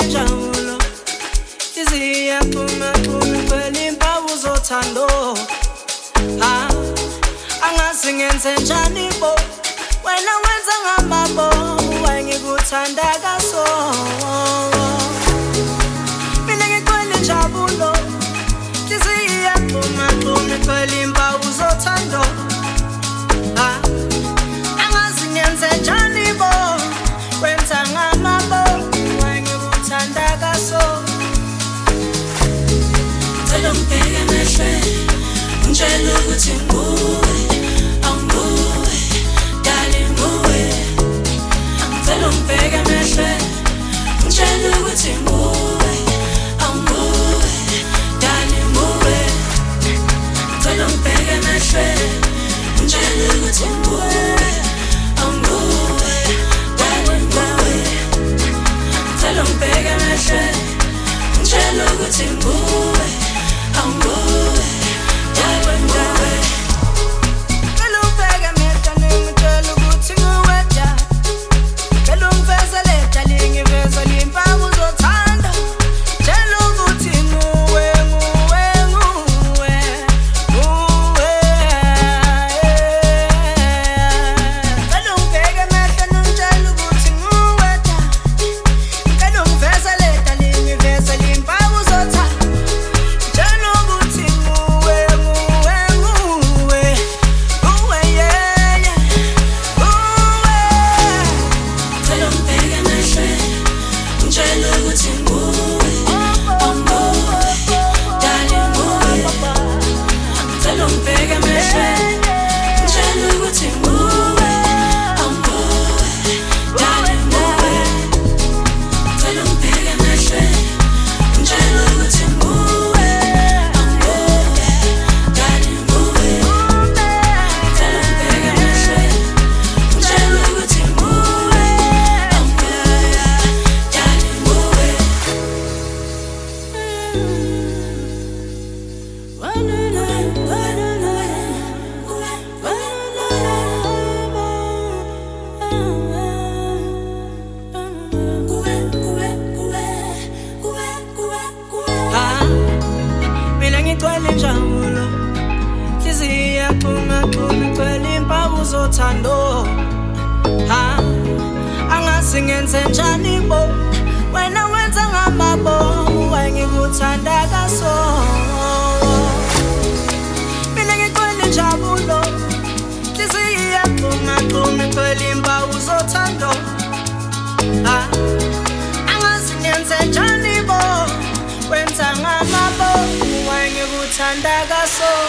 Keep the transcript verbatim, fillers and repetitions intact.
injabulo Iziya phuma phuma kweli impawu zothando Ah angazi ngenze njani bo wena wenza ngamabo wengikuthanda kaso Mina ngikweli injabulo Iziya phuma phuma kweli impawu zothando Ah angazi ngenze njani bo wenza ngamabo wengikuthanda kaso Tell umbheke emehlweni ungitshela ukuthi nguwe awunguwe dali nguwe Tell umbheke emehlweni ungitshela ukuthi nguwe awunguwe dali nguwe Tell umbheke emehlweni ungitshela ukuthi nguwe awunguwe dali nguwe Tell umbheke emehlweni ungitshela ukuthi nguwe awunguwe dali nguwe Tell umbheke emehlweni ungitshela ukuthi nguwe dali Tell ungivezele dali ngivezele impawu zothando Tell ukuthi nguwe nguwe nguwe nguwe Tell umbheke emehlweni ungitshela ukuthi nguwe dali Tell ungivezele dali ngivezele impawu zothando Tell ukuthi nguwe nguwe nguwe nguwe yeah yeah nguwe Tell umbheke emehlweni ungitshela ukuthi nguwe awunguwe dali nguwe Tell umbheke emehlweni ungitshela ukuthi nguwe awunguwe dali nguwe Tell umbheke emehlweni ungitshela ukuthi nguwe awunguwe dali nguwe Tell umbheke emehlweni ungitshela ukuthi nguwe awunguwe dali nguwe Ah, mina ngigcwele injabulo Hliziyo phuma phuma kweli impawu zothando Ah, angazi ngenze njani bo wena wenza ngamabo wengikuthanda kaso Mina ngigcwele injabulo Hliziyo phuma phuma kweli impawu zothando Ah angazi ngenze njani bo wenza ngamabo wengikuthanda kaso